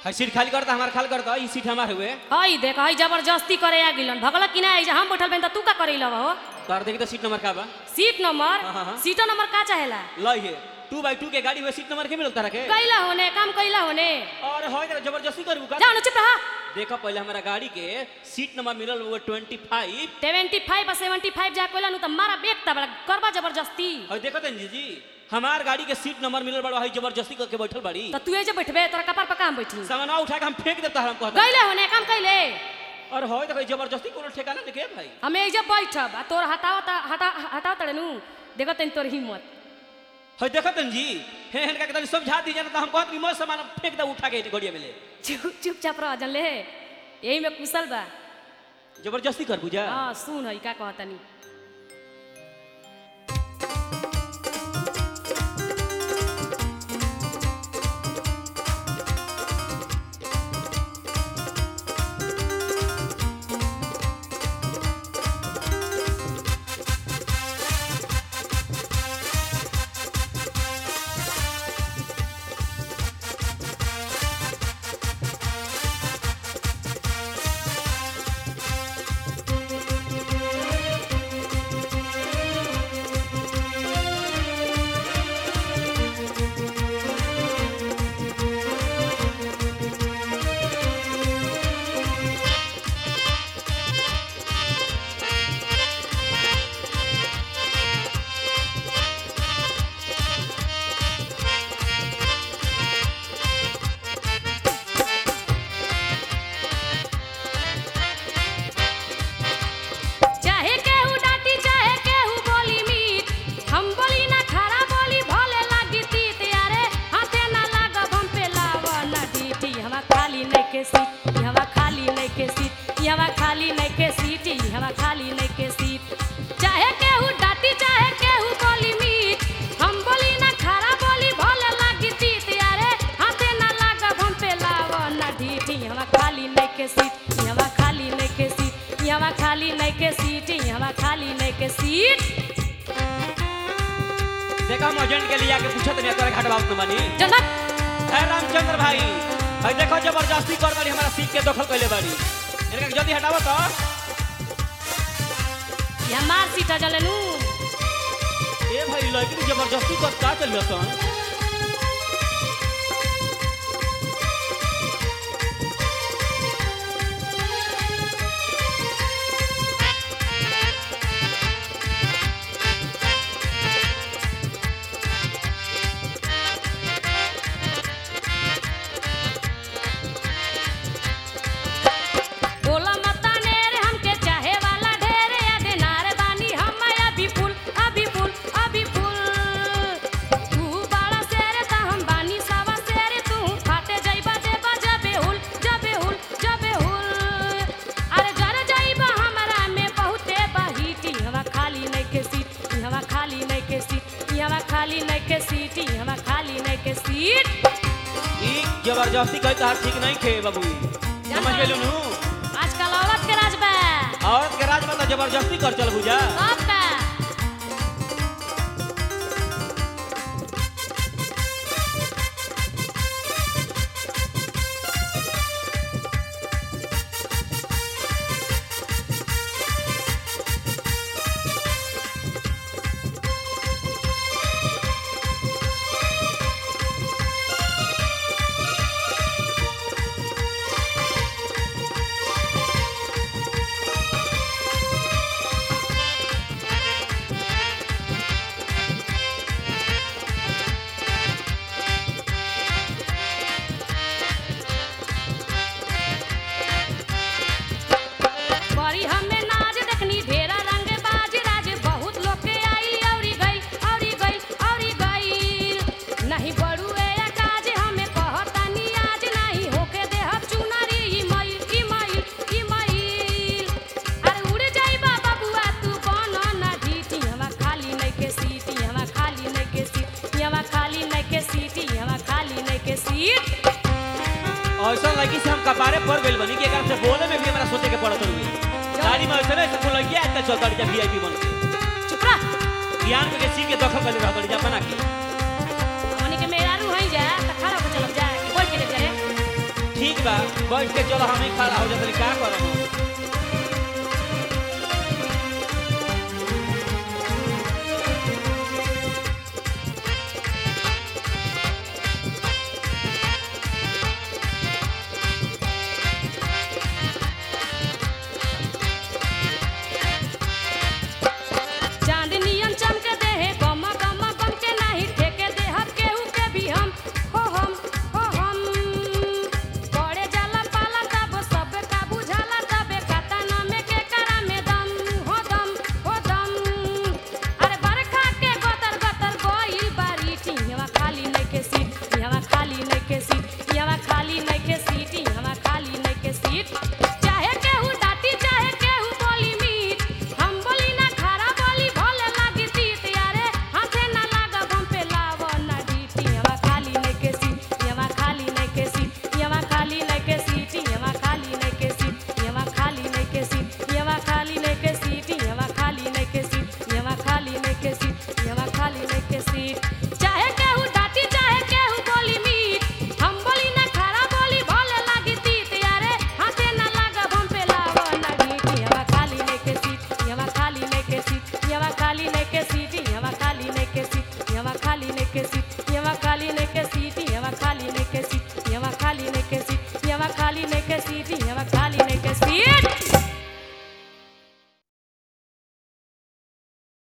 है सीट खाली करता हमार खाली करता ई सीट हमार हुए हई देख हई जबरदस्ती करे आ गिलन भगल कि ना हम बैठल बन त तू का करैला हो तार देखी तो सीट नंबर का बा सीट नंबर हाँ। सीट नंबर का चाहेला लई है 2x2 के गाड़ी में सीट नंबर के मिलता रखे कैला होने काम कैला होने और होय तेरा जबरदस्ती करू का जाओ न चुप रहा देखो पहले हमारा गाड़ी के सीट नंबर मिलल वो 25 75 और 75 जा कोला नु त मारा बेक त बड़ा करबा जबरदस्ती और देखो तन जी हमार गाड़ी के सीट नंबर मिलल बड़ा है जबरदस्ती करके बैठल बाड़ी त तू जे बैठबे तोरा कपार पर काम बैठी सामान उठा के हम फेंक देता हम कहता कैले होने काम कैले और होय देखो जबरदस्ती कोनो ठेकाना देखे भाई हमें जे बैठब आ तोर हटाओ तड़े नु देखो तन तोर हिम्मत है देखो तन जी हे हेन का तनी समझा दी जाना त हम कहत कि मोर सामान फेंक दे उठा के घड़िया में ले चुपचाप रह जन ले यही में कुशल बा जबरदस्ती कर बुझा हां सुन हई का कहतनी देखा हम एजेंट के लिए आके पूछत नहीं तोरे घाट बात न मानी जनक है रामचंद्र भाई भाई देखो जबरदस्ती कर बाड़ी हमारा सीट के दखल कैले बाड़ी इनका जल्दी हटाओ तो ये मार सीट जलनु ए भाई लड़की जबरदस्ती कर का चल रहा जबरदस्ती कही तो ठीक नहीं खे बाबू समझ गेलू नु आजकल औरत के राज बा औरत के राज में तो जबरदस्ती कर चल बुझा सब का ऐसा लगी से हम कपारे पर गइल बनी कि एकरा से बोले में भी हमरा सोचे के पड़त हुई गाड़ी में ऐसे नहीं से लगिया आजकल चल गाड़ी जब वीआईपी बन के चुप रह ज्ञान के सीट के दखल कर रहा गाड़ी जब बना के हमनी के मेरा रू हई जा त खड़ा हो चल जा कि बोल के ले जा रे ठीक बा बैठ के चलो हम ही खड़ा हो जाते का करब